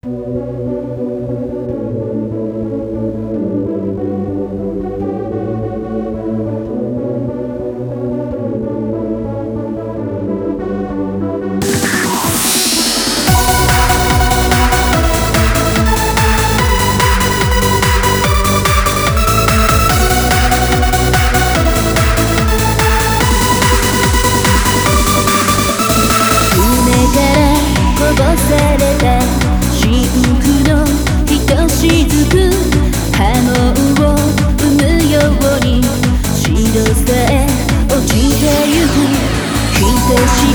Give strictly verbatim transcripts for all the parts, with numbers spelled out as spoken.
しく重ね合う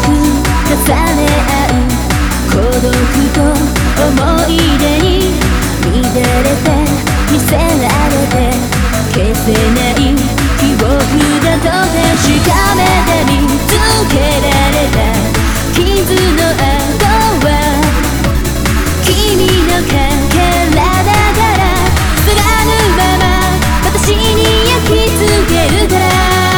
孤独と思い出に乱れて見せられて消せない記憶だと確かめて見つけられた傷の跡は君のかけらだからすがぬまま私に焼き付けるから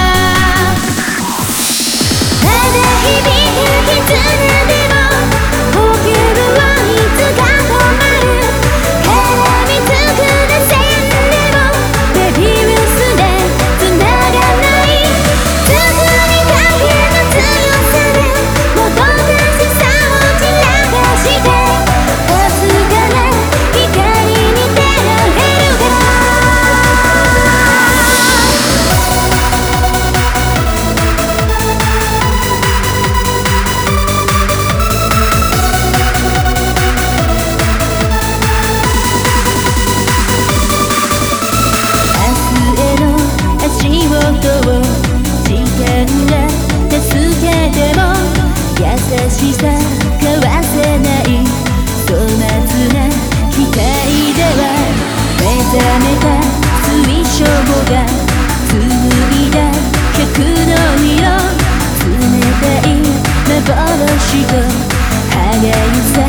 優しさ交わせない粗末な期待では目覚めた水晶が紡いだ客の色冷たい幻と歯がゆさ